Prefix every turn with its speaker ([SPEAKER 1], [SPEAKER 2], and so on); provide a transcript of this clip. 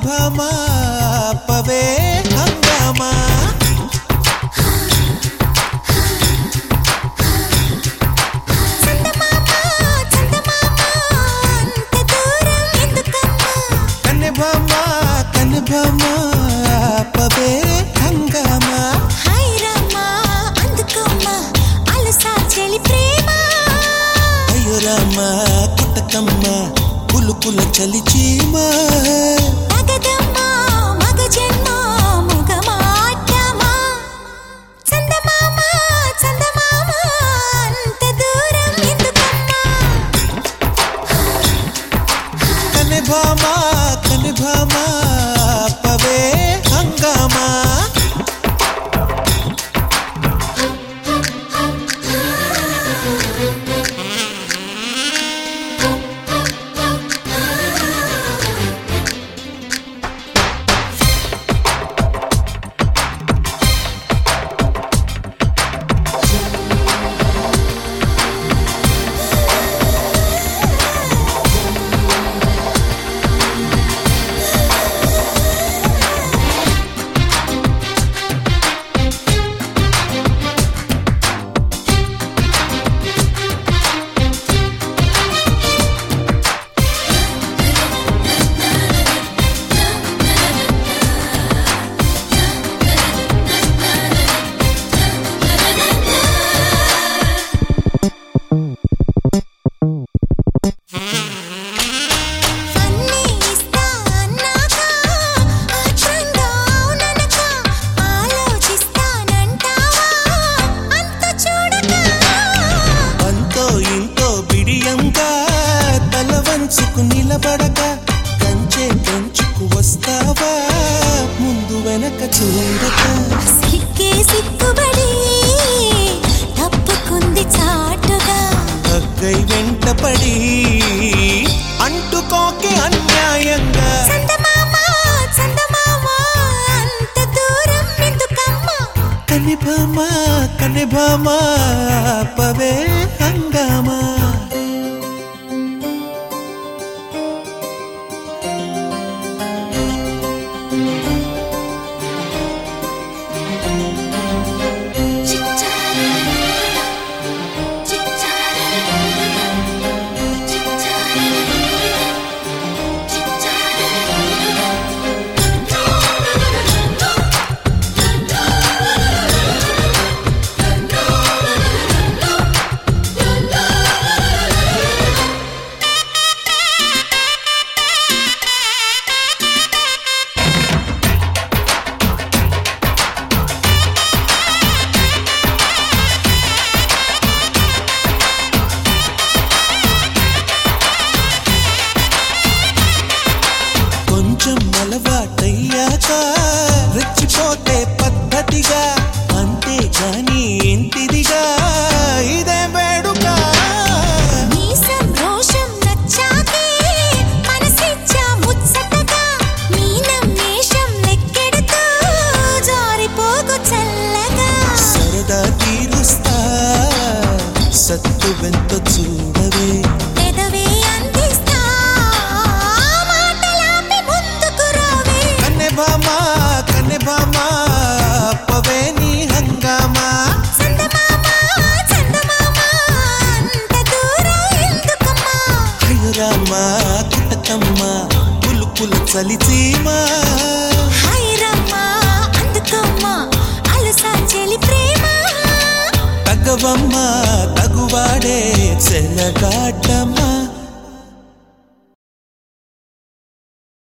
[SPEAKER 1] భామా పవే హంగామా కన్నె భామా పవే హంగామా అయ్యో రామా కుట్టకమ్మా పులుకుల చలిచీమా కన్నె భామా పవే హంగామా నిలబడక కంచె పెంచుకు వస్తావా ముందు వెనక చూడక
[SPEAKER 2] సిక్కుబడి తప్పుకుంది చాటుగా
[SPEAKER 1] అగ్గై వెంటపడి అంటుకోకే అన్యాయంగా
[SPEAKER 2] అంత దూరం ఎందుకమ్మా
[SPEAKER 1] కన్నె భామా పవే హంగామా కొంచెం అలవాటయ్యాక రెచ్చిపోతే పద్ధతిగా అంతేగాని ఇంటిదిగా ఇదే వేడుక సరదా తీరుస్తా సత్తువెంతో చూడవే కన్నె భామా పవే నీ హంగామా అయ్యో రామా కుట్టకమ్మా పులుకుల చలిచీమా తగవమ్మా తగువాడే చెలగాటమ్మా